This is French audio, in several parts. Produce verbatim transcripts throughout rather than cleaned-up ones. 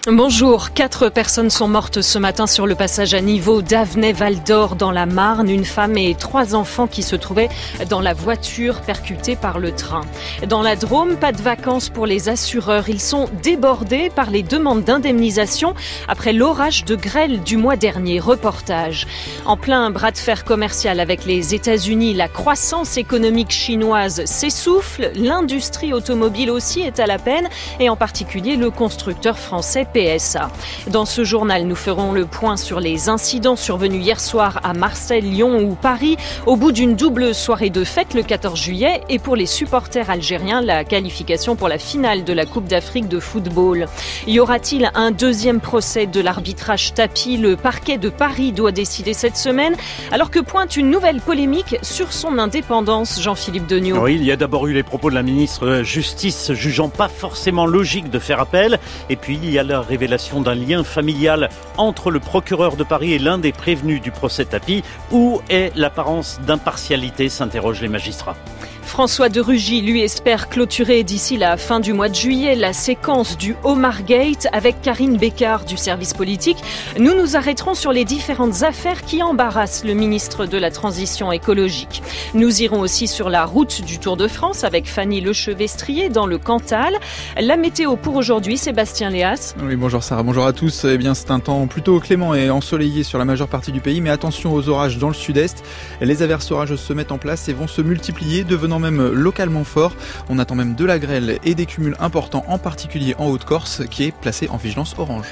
Bonjour, quatre personnes sont mortes ce matin sur le passage à niveau d'Avenay-Val d'Or dans la Marne. Une femme et trois enfants qui se trouvaient dans la voiture percutée par le train. Dans la Drôme, pas de vacances pour les assureurs. Ils sont débordés par les demandes d'indemnisation après l'orage de grêle du mois dernier. Reportage. En plein bras de fer commercial avec les États-Unis, la croissance économique chinoise s'essouffle. L'industrie automobile aussi est à la peine et en particulier le constructeur français P S A. Dans ce journal, nous ferons le point sur les incidents survenus hier soir à Marseille, Lyon ou Paris, au bout d'une double soirée de fête le quatorze juillet, et pour les supporters algériens, la qualification pour la finale de la Coupe d'Afrique de football. Y aura-t-il un deuxième procès de l'arbitrage tapis? Le parquet de Paris doit décider cette semaine, alors que pointe une nouvelle polémique sur son indépendance. Jean-Philippe Degnaud. Oui, il y a d'abord eu les propos de la ministre de la Justice jugeant pas forcément logique de faire appel, et puis il y a la révélation d'un lien familial entre le procureur de Paris et l'un des prévenus du procès Tapie. Où est l'apparence d'impartialité, s'interrogent les magistrats. François de Rugy, lui, espère clôturer d'ici la fin du mois de juillet la séquence du Omar Gate avec Karine Bécard du service politique. Nous nous arrêterons sur les différentes affaires qui embarrassent le ministre de la Transition écologique. Nous irons aussi sur la route du Tour de France avec Fanny Lechevestrier dans le Cantal. La météo pour aujourd'hui, Sébastien Léas. Oui, bonjour Sarah, bonjour à tous. Eh bien, c'est un temps plutôt clément et ensoleillé sur la majeure partie du pays, mais attention aux orages dans le sud-est. Les averses orageuses se mettent en place et vont se multiplier, devenant même localement fort. On attend même de la grêle et des cumuls importants, en particulier en Haute-Corse, qui est placé en vigilance orange.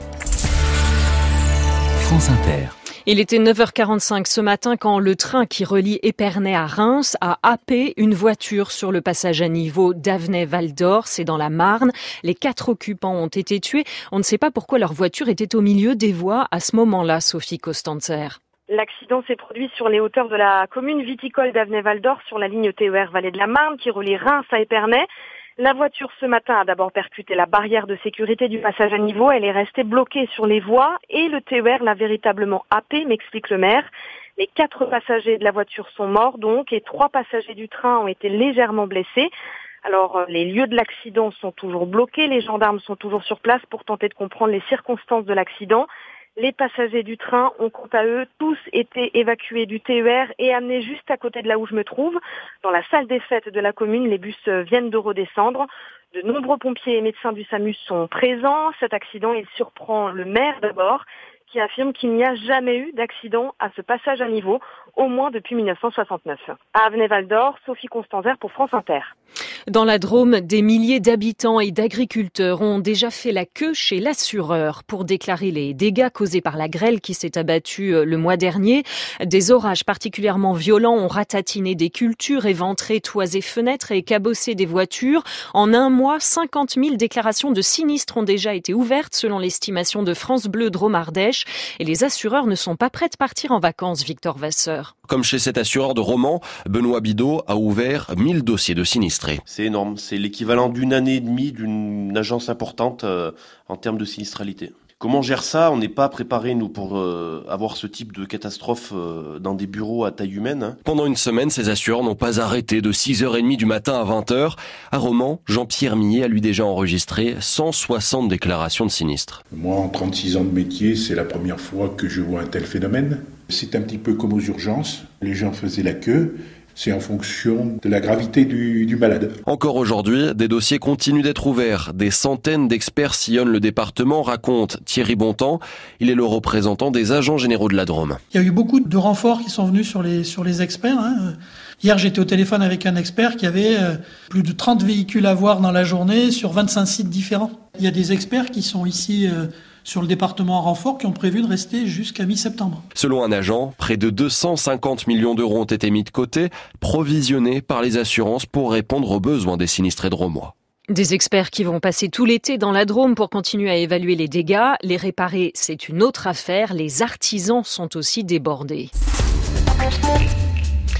France Inter. Il était neuf heures quarante-cinq ce matin quand le train qui relie Épernay à Reims a happé une voiture sur le passage à niveau d'Avenay-Val d'Or, c'est dans la Marne. Les quatre occupants ont été tués. On ne sait pas pourquoi leur voiture était au milieu des voies à ce moment-là, Sophie Costanzer. L'accident s'est produit sur les hauteurs de la commune viticole d'Avenay-Val d'Or sur la ligne T E R Vallée de la Marne qui relie Reims à Épernay. La voiture ce matin a d'abord percuté la barrière de sécurité du passage à niveau. Elle est restée bloquée sur les voies et le T E R l'a véritablement happé, m'explique le maire. Les quatre passagers de la voiture sont morts donc et trois passagers du train ont été légèrement blessés. Alors, les lieux de l'accident sont toujours bloqués. Les gendarmes sont toujours sur place pour tenter de comprendre les circonstances de l'accident. Les passagers du train ont quant à eux tous été évacués du T E R et amenés juste à côté de là où je me trouve. Dans la salle des fêtes de la commune, les bus viennent de redescendre. De nombreux pompiers et médecins du SAMU sont présents. Cet accident, il surprend le maire d'abord, qui affirme qu'il n'y a jamais eu d'accident à ce passage à niveau, au moins depuis mille neuf cent soixante-neuf. À Avenay-Val d'Or, Sophie Costanzer pour France Inter. Dans la Drôme, des milliers d'habitants et d'agriculteurs ont déjà fait la queue chez l'assureur pour déclarer les dégâts causés par la grêle qui s'est abattue le mois dernier. Des orages particulièrement violents ont ratatiné des cultures, éventré toits et fenêtres et cabossé des voitures. En un mois, cinquante mille déclarations de sinistres ont déjà été ouvertes selon l'estimation de France Bleu Drôme-Ardèche. Et les assureurs ne sont pas prêts de partir en vacances, Victor Vasseur. Comme chez cet assureur de Romans, Benoît Bidot a ouvert mille dossiers de sinistrés. C'est énorme, c'est l'équivalent d'une année et demie d'une agence importante euh, en termes de sinistralité. Comment on gère ça? On n'est pas préparé, nous, pour euh, avoir ce type de catastrophe euh, dans des bureaux à taille humaine. Hein. Pendant une semaine, ces assureurs n'ont pas arrêté de six heures trente du matin à vingt heures. À Romans, Jean-Pierre Millet a lui déjà enregistré cent soixante déclarations de sinistres. Moi, en trente-six ans de métier, c'est la première fois que je vois un tel phénomène. C'est un petit peu comme aux urgences. Les gens faisaient la queue. C'est en fonction de la gravité du, du malade. Encore aujourd'hui, des dossiers continuent d'être ouverts. Des centaines d'experts sillonnent le département, raconte Thierry Bontemps. Il est le représentant des agents généraux de la Drôme. Il y a eu beaucoup de renforts qui sont venus sur les, sur les experts. Hein. Hier, j'étais au téléphone avec un expert qui avait plus de trente véhicules à voir dans la journée sur vingt-cinq sites différents. Il y a des experts qui sont ici euh, sur le département en renfort qui ont prévu de rester jusqu'à mi-septembre. Selon un agent, près de deux cent cinquante millions d'euros ont été mis de côté, provisionnés par les assurances pour répondre aux besoins des sinistrés drômois. Des experts qui vont passer tout l'été dans la Drôme pour continuer à évaluer les dégâts. Les réparer, c'est une autre affaire. Les artisans sont aussi débordés.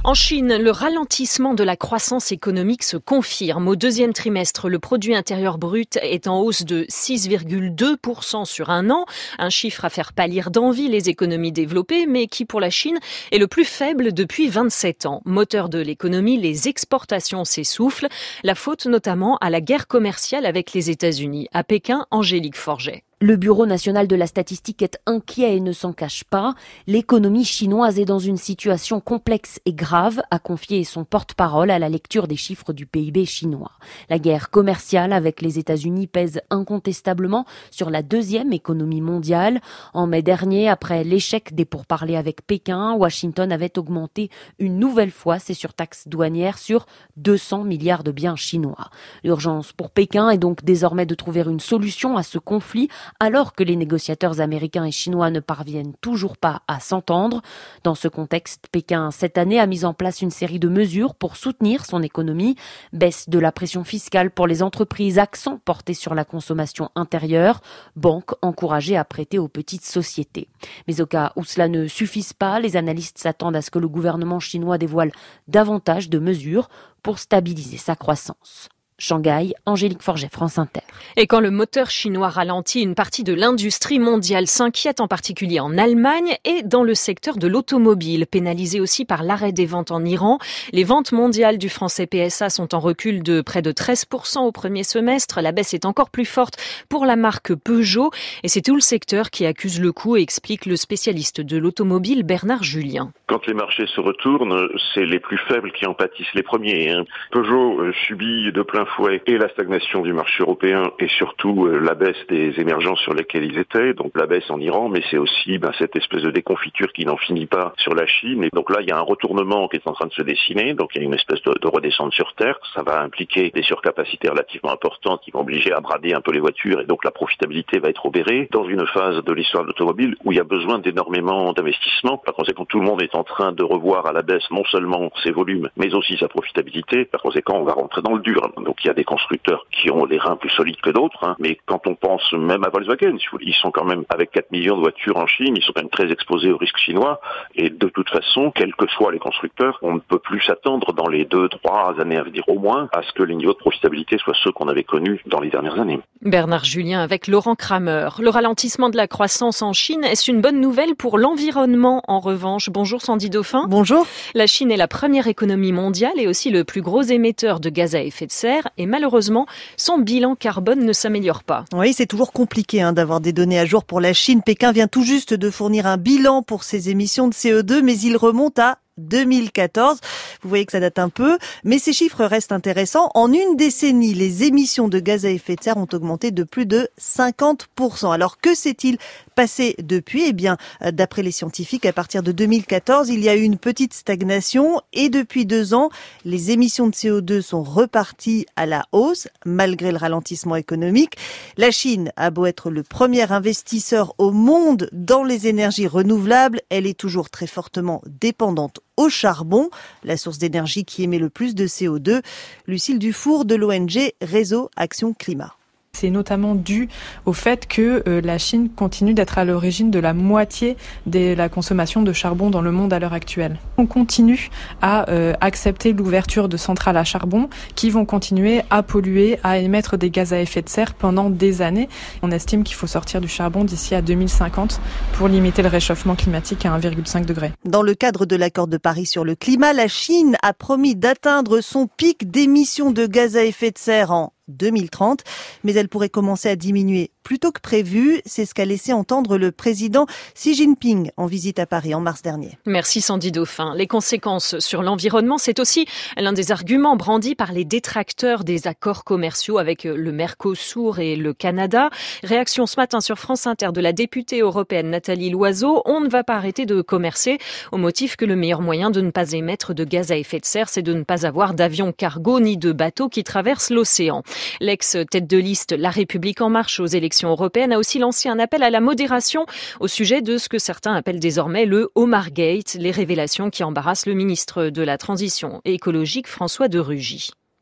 En Chine, le ralentissement de la croissance économique se confirme. Au deuxième trimestre, le produit intérieur brut est en hausse de six virgule deux pour cent sur un an. Un chiffre à faire pâlir d'envie les économies développées, mais qui pour la Chine est le plus faible depuis vingt-sept ans. Moteur de l'économie, les exportations s'essoufflent. La faute notamment à la guerre commerciale avec les États-Unis. À Pékin, Angélique Forget. Le Bureau national de la statistique est inquiet et ne s'en cache pas. L'économie chinoise est dans une situation complexe et grave, a confié son porte-parole à la lecture des chiffres du P I B chinois. La guerre commerciale avec les États-Unis pèse incontestablement sur la deuxième économie mondiale. En mai dernier, après l'échec des pourparlers avec Pékin, Washington avait augmenté une nouvelle fois ses surtaxes douanières sur deux cents milliards de biens chinois. L'urgence pour Pékin est donc désormais de trouver une solution à ce conflit, alors que les négociateurs américains et chinois ne parviennent toujours pas à s'entendre. Dans ce contexte, Pékin, cette année, a mis en place une série de mesures pour soutenir son économie. Baisse de la pression fiscale pour les entreprises, accent porté sur la consommation intérieure, banques encouragées à prêter aux petites sociétés. Mais au cas où cela ne suffise pas, les analystes s'attendent à ce que le gouvernement chinois dévoile davantage de mesures pour stabiliser sa croissance. Shanghai, Angélique Forget, France Inter. Et quand le moteur chinois ralentit, une partie de l'industrie mondiale s'inquiète, en particulier en Allemagne et dans le secteur de l'automobile, pénalisé aussi par l'arrêt des ventes en Iran. Les ventes mondiales du français P S A sont en recul de près de treize pour cent au premier semestre. La baisse est encore plus forte pour la marque Peugeot. Et c'est tout le secteur qui accuse le coup, explique le spécialiste de l'automobile Bernard Julien. Quand les marchés se retournent, c'est les plus faibles qui en pâtissent les premiers. Peugeot subit de plein fouet et la stagnation du marché européen et surtout euh, la baisse des émergences sur lesquelles ils étaient, donc la baisse en Iran, mais c'est aussi ben, cette espèce de déconfiture qui n'en finit pas sur la Chine. Et donc là, il y a un retournement qui est en train de se dessiner, donc il y a une espèce de, de redescente sur terre. Ça va impliquer des surcapacités relativement importantes qui vont obliger à brader un peu les voitures et donc la profitabilité va être obérée dans une phase de l'histoire de l'automobile où il y a besoin d'énormément d'investissements. Par conséquent, tout le monde est en train de revoir à la baisse non seulement ses volumes, mais aussi sa profitabilité. Par conséquent, on va rentrer dans le dur. Donc il y a des constructeurs qui ont les reins plus solides que d'autres, hein. Mais quand on pense même à Volkswagen, ils sont quand même avec quatre millions de voitures en Chine, ils sont quand même très exposés au risque chinois. Et de toute façon, quels que soient les constructeurs, on ne peut plus s'attendre dans les deux, trois années à venir au moins à ce que les niveaux de profitabilité soient ceux qu'on avait connus dans les dernières années. Bernard Julien avec Laurent Kramer. Le ralentissement de la croissance en Chine, est-ce une bonne nouvelle pour l'environnement en revanche? Bonjour Sandy Dauphin. Bonjour. La Chine est la première économie mondiale et aussi le plus gros émetteur de gaz à effet de serre et malheureusement, son bilan carbone ne s'améliore pas. Oui, c'est toujours compliqué hein, d'avoir des données à jour pour la Chine. Pékin vient tout juste de fournir un bilan pour ses émissions de C O deux, mais il remonte à deux mille quatorze. Vous voyez que ça date un peu, mais ces chiffres restent intéressants. En une décennie, les émissions de gaz à effet de serre ont augmenté de plus de cinquante pour cent. Alors que s'est-il passé depuis? Eh bien, d'après les scientifiques, à partir de deux mille quatorze, il y a eu une petite stagnation et depuis deux ans, les émissions de C O deux sont reparties à la hausse, malgré le ralentissement économique. La Chine a beau être le premier investisseur au monde dans les énergies renouvelables, elle est toujours très fortement dépendante au charbon, la source d'énergie qui émet le plus de C O deux. Lucille Dufour de l'O N G Réseau Action Climat. C'est notamment dû au fait que euh, la Chine continue d'être à l'origine de la moitié de la consommation de charbon dans le monde à l'heure actuelle. On continue à euh, accepter l'ouverture de centrales à charbon qui vont continuer à polluer, à émettre des gaz à effet de serre pendant des années. On estime qu'il faut sortir du charbon d'ici à deux mille cinquante pour limiter le réchauffement climatique à un virgule cinq degré. Dans le cadre de l'accord de Paris sur le climat, la Chine a promis d'atteindre son pic d'émissions de gaz à effet de serre en deux mille trente, mais elle pourrait commencer à diminuer plus tôt que prévu. C'est ce qu'a laissé entendre le président Xi Jinping en visite à Paris en mars dernier. Merci Sandy Dauphin. Les conséquences sur l'environnement, c'est aussi l'un des arguments brandis par les détracteurs des accords commerciaux avec le Mercosur et le Canada. Réaction ce matin sur France Inter de la députée européenne Nathalie Loiseau. On ne va pas arrêter de commercer au motif que le meilleur moyen de ne pas émettre de gaz à effet de serre, c'est de ne pas avoir d'avions cargo ni de bateaux qui traversent l'océan. L'ex-tête de liste La République En Marche aux élections européennes a aussi lancé un appel à la modération au sujet de ce que certains appellent désormais le Omargate, les révélations qui embarrassent le ministre de la Transition écologique François de Rugy.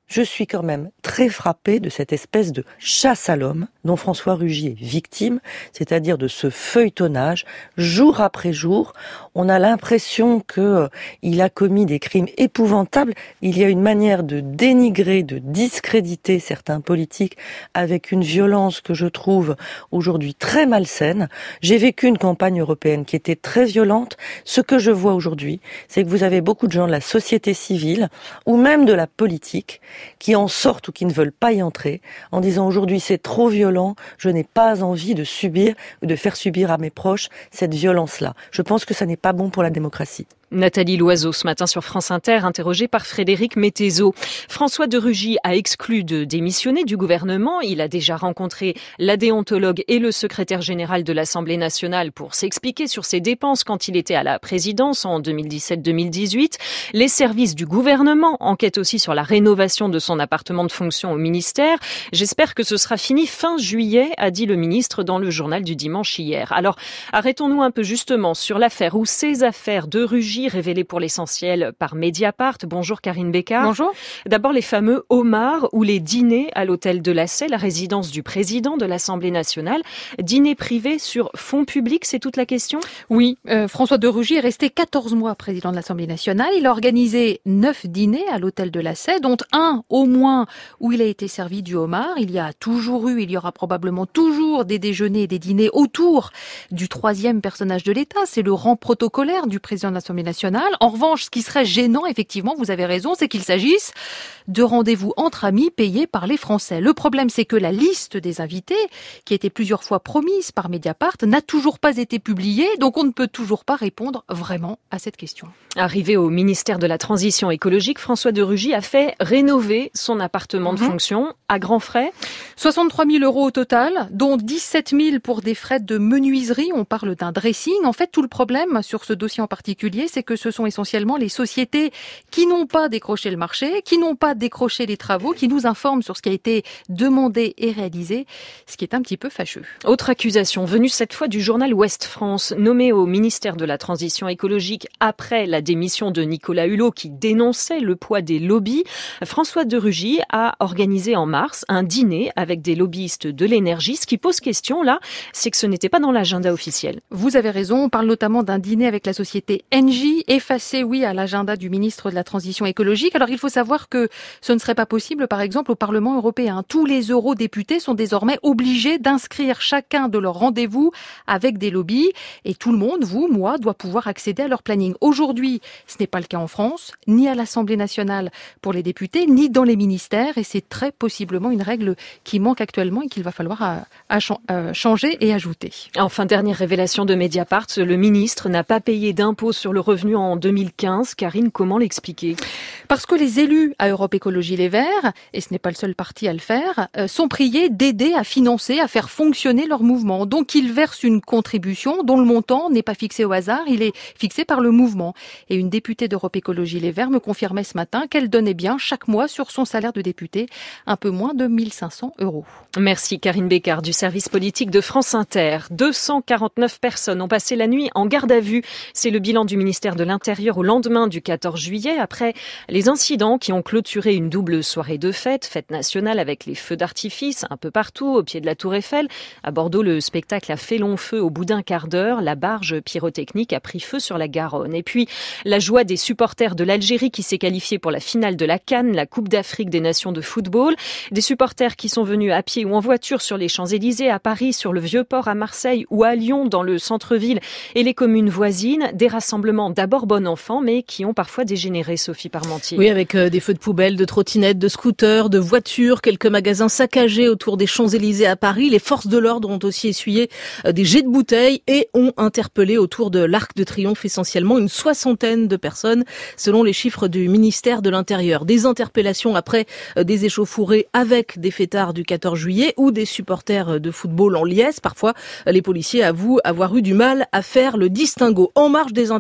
je suis quand même très frappée de cette espèce de chasse à l'homme dont François Rugy est victime, c'est-à-dire de ce feuilletonnage, jour après jour. On a l'impression que euh, il a commis des crimes épouvantables. Il y a une manière de dénigrer, de discréditer certains politiques avec une violence que je trouve aujourd'hui très malsaine. J'ai vécu une campagne européenne qui était très violente. Ce que je vois aujourd'hui, c'est que vous avez beaucoup de gens de la société civile ou même de la politique qui en sortent ou qui ne veulent pas y entrer en disant aujourd'hui c'est trop violent, je n'ai pas envie de subir ou de faire subir à mes proches cette violence-là. Je pense que ça n'est pas bon pour la démocratie. Nathalie Loiseau, ce matin sur France Inter, interrogée par Frédéric Mettezo. François de Rugy a exclu de démissionner du gouvernement. Il a déjà rencontré la déontologue et le secrétaire général de l'Assemblée nationale pour s'expliquer sur ses dépenses quand il était à la présidence en deux mille dix-sept deux mille dix-huit. Les services du gouvernement enquêtent aussi sur la rénovation de son appartement de fonction au ministère. J'espère que ce sera fini fin juillet, a dit le ministre dans le journal du dimanche hier. Alors, arrêtons-nous un peu justement sur l'affaire ou ces affaires de Rugy révélé pour l'essentiel par Mediapart. Bonjour Karine Bécard. Bonjour. D'abord les fameux homards ou les dîners à l'hôtel de Lassay, la résidence du président de l'Assemblée nationale. Dîners privés sur fonds publics, c'est toute la question ? Oui, euh, François de Rugy est resté quatorze mois président de l'Assemblée nationale. Il a organisé neuf dîners à l'hôtel de Lassay, dont un au moins où il a été servi du homard. Il y a toujours eu, il y aura probablement toujours des déjeuners et des dîners autour du troisième personnage de l'État. C'est le rang protocolaire du président de l'Assemblée nationale. En revanche, ce qui serait gênant, effectivement, vous avez raison, c'est qu'il s'agisse de rendez-vous entre amis payés par les Français. Le problème, c'est que la liste des invités, qui a été plusieurs fois promise par Mediapart, n'a toujours pas été publiée, donc on ne peut toujours pas répondre vraiment à cette question. Arrivé au ministère de la Transition écologique, François de Rugy a fait rénover son appartement de mmh. fonction à grands frais. soixante-trois mille euros au total, dont dix-sept mille pour des frais de menuiserie. On parle d'un dressing. En fait, tout le problème sur ce dossier en particulier, c'est que ce sont essentiellement les sociétés qui n'ont pas décroché le marché, qui n'ont pas décroché les travaux, qui nous informent sur ce qui a été demandé et réalisé, ce qui est un petit peu fâcheux. Autre accusation venue cette fois du journal Ouest France, nommé au ministère de la Transition écologique après la démission de Nicolas Hulot qui dénonçait le poids des lobbies. François de Rugy a organisé en mars un dîner avec des lobbyistes de l'énergie. Ce qui pose question là, c'est que ce n'était pas dans l'agenda officiel. Vous avez raison, on parle notamment d'un dîner avec la société Engie, effacé, oui, à l'agenda du ministre de la Transition écologique. Alors il faut savoir que ce ne serait pas possible, par exemple, au Parlement européen. Tous les eurodéputés sont désormais obligés d'inscrire chacun de leurs rendez-vous avec des lobbies. Et tout le monde, vous, moi, doit pouvoir accéder à leur planning. Aujourd'hui, ce n'est pas le cas en France, ni à l'Assemblée nationale pour les députés, ni dans les ministères. Et c'est très possiblement une règle qui manque actuellement et qu'il va falloir à, à, à changer et ajouter. Enfin, dernière révélation de Mediapart, le ministre n'a pas payé d'impôt sur le revenu en deux mille quinze. Karine, comment l'expliquer ? Parce que les élus à Europe Écologie Les Verts, et ce n'est pas le seul parti à le faire, sont priés d'aider à financer, à faire fonctionner leur mouvement. Donc ils versent une contribution dont le montant n'est pas fixé au hasard, il est fixé par le mouvement. Et une députée d'Europe Écologie Les Verts me confirmait ce matin qu'elle donnait bien chaque mois sur son salaire de députée un peu moins de mille cinq cents euros. Merci Karine Bécard du service politique de France Inter. deux cent quarante-neuf personnes ont passé la nuit en garde à vue. C'est le bilan du ministère de l'Intérieur au lendemain du quatorze juillet, après les incidents qui ont clôturé une double soirée de fête, fête nationale avec les feux d'artifice un peu partout, au pied de la Tour Eiffel. À Bordeaux, le spectacle a fait long feu au bout d'un quart d'heure. La barge pyrotechnique a pris feu sur la Garonne. Et puis, la joie des supporters de l'Algérie qui s'est qualifiée pour la finale de la CAN, la Coupe d'Afrique des Nations de football. Des supporters qui sont venus à pied ou en voiture sur les Champs-Élysées, à Paris, sur le Vieux-Port, à Marseille ou à Lyon, dans le centre-ville et les communes voisines. Des rassemblements d'abord bon enfant, mais qui ont parfois dégénéré, Sophie Parmentier. Oui, avec euh, des feux de poubelle, de trottinettes, de scooters, de voitures, quelques magasins saccagés autour des Champs-Élysées à Paris. Les forces de l'ordre ont aussi essuyé euh, des jets de bouteilles et ont interpellé autour de l'Arc de Triomphe essentiellement une soixantaine de personnes, selon les chiffres du ministère de l'Intérieur. Des interpellations après euh, des échauffourées avec des fêtards du quatorze juillet ou des supporters de football en liesse. Parfois, les policiers avouent avoir eu du mal à faire le distinguo. En marge des interpellations,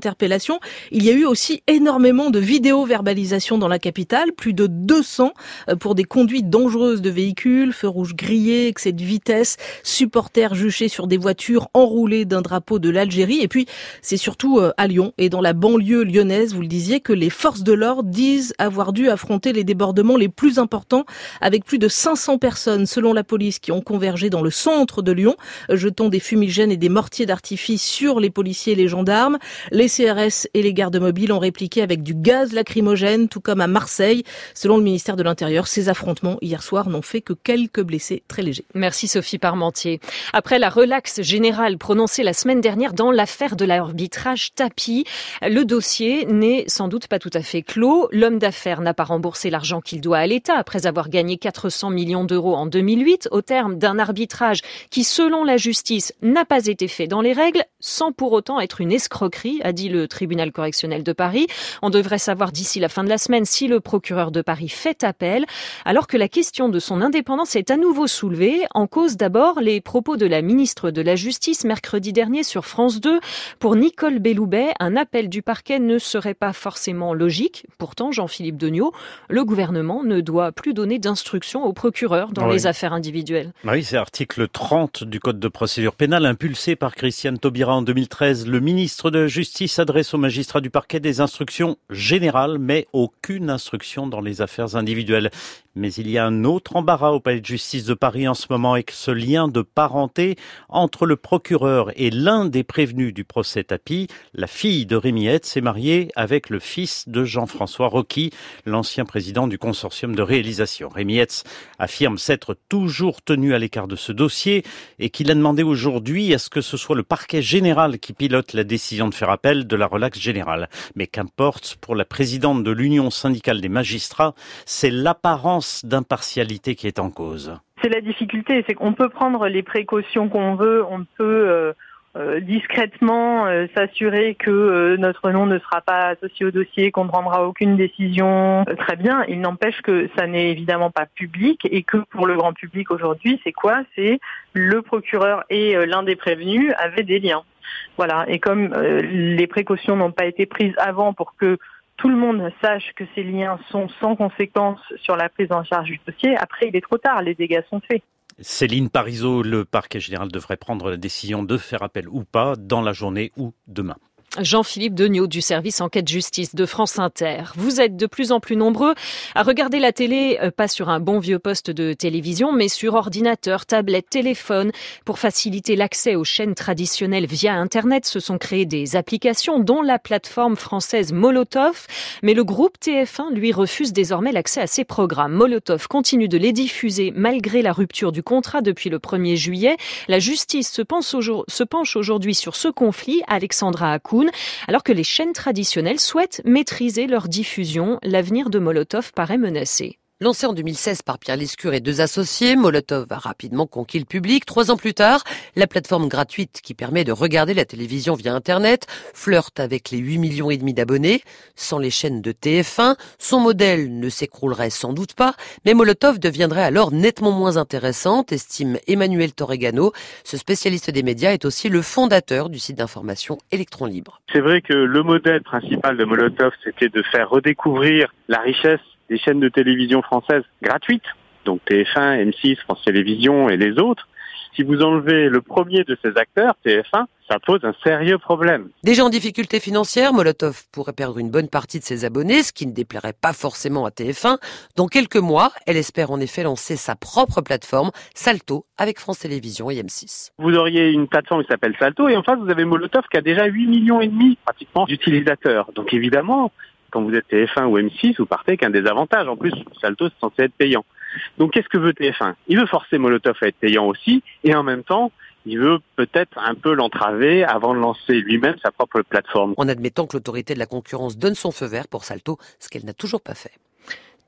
arrestations. Il y a eu aussi énormément de vidéo-verbalisation dans la capitale, plus de deux cents pour des conduites dangereuses de véhicules, feux rouges grillés, excès de vitesse, supporters juchés sur des voitures enroulées d'un drapeau de l'Algérie. Et puis, c'est surtout à Lyon et dans la banlieue lyonnaise, vous le disiez, que les forces de l'ordre disent avoir dû affronter les débordements les plus importants avec plus de cinq cents personnes, selon la police, qui ont convergé dans le centre de Lyon, jetant des fumigènes et des mortiers d'artifice sur les policiers et les gendarmes. Les C R S et les gardes mobiles ont répliqué avec du gaz lacrymogène, tout comme à Marseille. Selon le ministère de l'Intérieur, ces affrontements hier soir n'ont fait que quelques blessés très légers. Merci Sophie Parmentier. Après la relaxe générale prononcée la semaine dernière dans l'affaire de l'arbitrage Tapi, le dossier n'est sans doute pas tout à fait clos. L'homme d'affaires n'a pas remboursé l'argent qu'il doit à l'État après avoir gagné quatre cents millions d'euros en deux mille huit au terme d'un arbitrage qui, selon la justice, n'a pas été fait dans les règles, sans pour autant être une escroquerie, a dit le tribunal correctionnel de Paris. On devrait savoir d'ici la fin de la semaine si le procureur de Paris fait appel, alors que la question de son indépendance est à nouveau soulevée. En cause d'abord les propos de la ministre de la Justice mercredi dernier sur France deux. Pour Nicole Belloubet, un appel du parquet ne serait pas forcément logique. Pourtant, Jean-Philippe Degnaud, le gouvernement ne doit plus donner d'instructions au procureur dans oui. les affaires individuelles. Oui, c'est l'article trente du Code de procédure pénale impulsé par Christiane Taubira en deux mille treize. Le ministre de la Justice adresse aux magistrats du parquet des instructions générales, mais aucune instruction dans les affaires individuelles. Mais il y a un autre embarras au palais de justice de Paris en ce moment avec ce lien de parenté entre le procureur et l'un des prévenus du procès Tapi. La fille de Rémi Hetz s'est mariée avec le fils de Jean-François Rocky, l'ancien président du consortium de réalisation. Rémi Hetz affirme s'être toujours tenu à l'écart de ce dossier et qu'il a demandé aujourd'hui à ce que ce soit le parquet général qui pilote la décision de faire appel de la relaxe générale. Mais qu'importe, pour la présidente de l'Union syndicale des magistrats, c'est l'apparence d'impartialité qui est en cause. C'est la difficulté, c'est qu'on peut prendre les précautions qu'on veut, on peut euh, euh, discrètement euh, s'assurer que euh, notre nom ne sera pas associé au dossier, qu'on ne prendra aucune décision. Euh, très bien, il n'empêche que ça n'est évidemment pas public et que pour le grand public aujourd'hui, c'est quoi ? C'est le procureur et euh, l'un des prévenus avaient des liens. Voilà, et comme euh, les précautions n'ont pas été prises avant pour que tout le monde sache que ces liens sont sans conséquence sur la prise en charge du dossier, après il est trop tard, les dégâts sont faits. Céline Parizeau, le parquet général devrait prendre la décision de faire appel ou pas dans la journée ou demain. Jean-Philippe Degnaud du service enquête justice de France Inter. Vous êtes de plus en plus nombreux à regarder la télé, pas sur un bon vieux poste de télévision, mais sur ordinateur, tablette, téléphone. Pour faciliter l'accès aux chaînes traditionnelles via Internet, se sont créées des applications, dont la plateforme française Molotov. Mais le groupe T F un, lui, refuse désormais l'accès à ces programmes. Molotov continue de les diffuser malgré la rupture du contrat depuis le premier juillet. La justice se penche aujourd'hui sur ce conflit. Alexandra Hakoun. Alors que les chaînes traditionnelles souhaitent maîtriser leur diffusion, l'avenir de Molotov paraît menacé. Lancé en deux mille seize par Pierre Lescure et deux associés, Molotov a rapidement conquis le public. Trois ans plus tard, la plateforme gratuite qui permet de regarder la télévision via Internet flirte avec les huit millions et demi d'abonnés. Sans les chaînes de T F un, son modèle ne s'écroulerait sans doute pas, mais Molotov deviendrait alors nettement moins intéressante, estime Emmanuel Torregano. Ce spécialiste des médias est aussi le fondateur du site d'information Électron Libre. C'est vrai que le modèle principal de Molotov, c'était de faire redécouvrir la richesse des chaînes de télévision françaises gratuites, donc T F un, M six, France Télévisions et les autres. Si vous enlevez le premier de ces acteurs, T F un, ça pose un sérieux problème. Déjà en difficulté financière, Molotov pourrait perdre une bonne partie de ses abonnés, ce qui ne déplairait pas forcément à T F un. Dans quelques mois, elle espère en effet lancer sa propre plateforme, Salto, avec France Télévisions et M six. Vous auriez une plateforme qui s'appelle Salto, et en face, vous avez Molotov qui a déjà huit millions et demi, pratiquement, d'utilisateurs. Donc évidemment, quand vous êtes T F un ou M six, vous partez avec un désavantage. En plus, Salto, c'est censé être payant. Donc qu'est-ce que veut T F un ? Il veut forcer Molotov à être payant aussi, et en même temps, il veut peut-être un peu l'entraver avant de lancer lui-même sa propre plateforme. En admettant que l'autorité de la concurrence donne son feu vert pour Salto, ce qu'elle n'a toujours pas fait.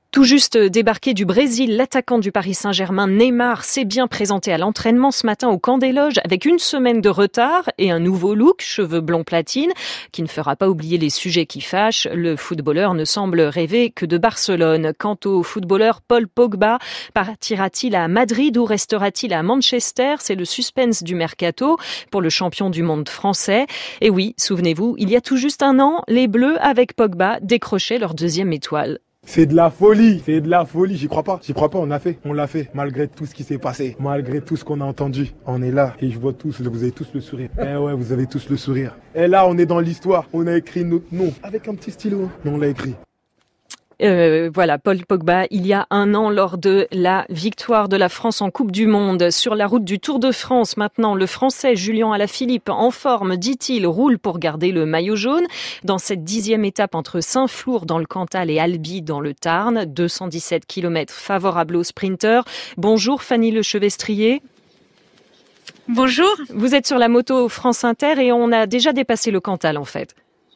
Tout juste débarqué du Brésil, l'attaquant du Paris Saint-Germain Neymar s'est bien présenté à l'entraînement ce matin au camp des loges avec une semaine de retard et un nouveau look, cheveux blond platine, qui ne fera pas oublier les sujets qui fâchent. Le footballeur ne semble rêver que de Barcelone. Quant au footballeur Paul Pogba, partira-t-il à Madrid ou restera-t-il à Manchester? C'est le suspense du mercato pour le champion du monde français. Et oui, souvenez-vous, il y a tout juste un an, les Bleus avec Pogba décrochaient leur deuxième étoile. C'est de la folie, c'est de la folie, j'y crois pas, j'y crois pas, on l'a fait, on l'a fait, malgré tout ce qui s'est passé, malgré tout ce qu'on a entendu, on est là, et je vois tous, vous avez tous le sourire, eh ouais, vous avez tous le sourire, et là on est dans l'histoire, on a écrit notre nom, avec un petit stylo, mais on l'a écrit. Euh, voilà, Paul Pogba, il y a un an lors de la victoire de la France en Coupe du Monde. Sur la route du Tour de France, maintenant, le Français Julian Alaphilippe, en forme, dit-il, roule pour garder le maillot jaune. Dans cette dixième étape entre Saint-Flour dans le Cantal et Albi dans le Tarn, deux cent dix-sept kilomètres favorables aux sprinteurs. Bonjour Fanny Lechevestrier. Bonjour. Vous êtes sur la moto France Inter et on a déjà dépassé le Cantal en fait.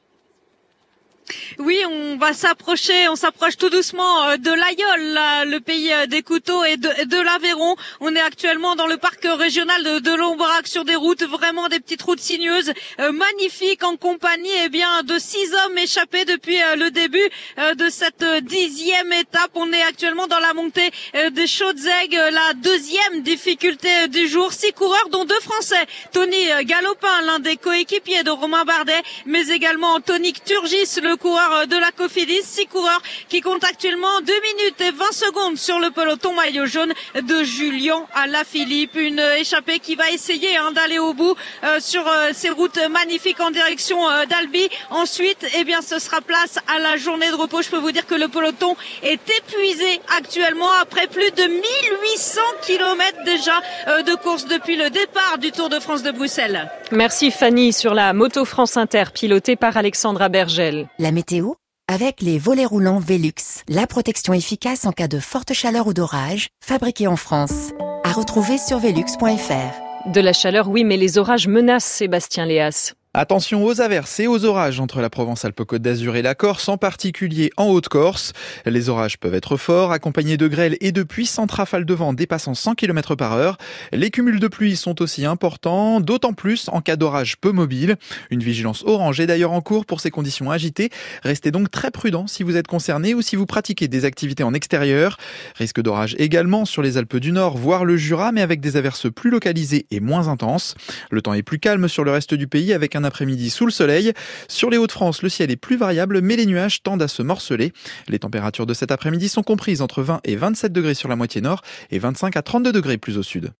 Oui, on va s'approcher, on s'approche tout doucement de l'Aïol, là, le pays des couteaux, et de, de l'Aveyron. On est actuellement dans le parc régional de, de l'Aubrac sur des routes, vraiment des petites routes sinueuses, euh, magnifiques, en compagnie eh bien de six hommes échappés depuis euh, le début euh, de cette dixième étape. On est actuellement dans la montée euh, des Chaudes-Aigues, la deuxième difficulté du jour. Six coureurs, dont deux Français. Tony Galopin, l'un des coéquipiers de Romain Bardet, mais également Tonique Turgis, le coureur de la Cofidis. Six coureurs qui comptent actuellement deux minutes et vingt secondes sur le peloton maillot jaune de Julian Alaphilippe. Une échappée qui va essayer hein, d'aller au bout euh, sur euh, ces routes magnifiques en direction euh, d'Albi. Ensuite, eh bien, ce sera place à la journée de repos. Je peux vous dire que le peloton est épuisé actuellement après plus de mille huit cents kilomètres déjà euh, de course depuis le départ du Tour de France de Bruxelles. Merci Fanny sur la moto France Inter pilotée par Alexandra Bergel. La météo avec les volets roulants Velux, la protection efficace en cas de forte chaleur ou d'orage, fabriquée en France. À retrouver sur velux point f r. De la chaleur, oui, mais les orages menacent Sébastien Léas. Attention aux averses et aux orages entre la Provence-Alpes-Côte d'Azur et la Corse, en particulier en Haute-Corse. Les orages peuvent être forts, accompagnés de grêle et de puissantes rafales de vent dépassant cent kilomètres par heure. Les cumuls de pluie sont aussi importants, d'autant plus en cas d'orage peu mobile. Une vigilance orange est d'ailleurs en cours pour ces conditions agitées. Restez donc très prudents si vous êtes concerné ou si vous pratiquez des activités en extérieur. Risque d'orage également sur les Alpes du Nord, voire le Jura, mais avec des averses plus localisées et moins intenses. Le temps est plus calme sur le reste du pays avec un après-midi sous le soleil. Sur les Hauts-de-France, le ciel est plus variable, mais les nuages tendent à se morceler. Les températures de cet après-midi sont comprises entre vingt et vingt-sept degrés sur la moitié nord et vingt-cinq à trente-deux degrés plus au sud.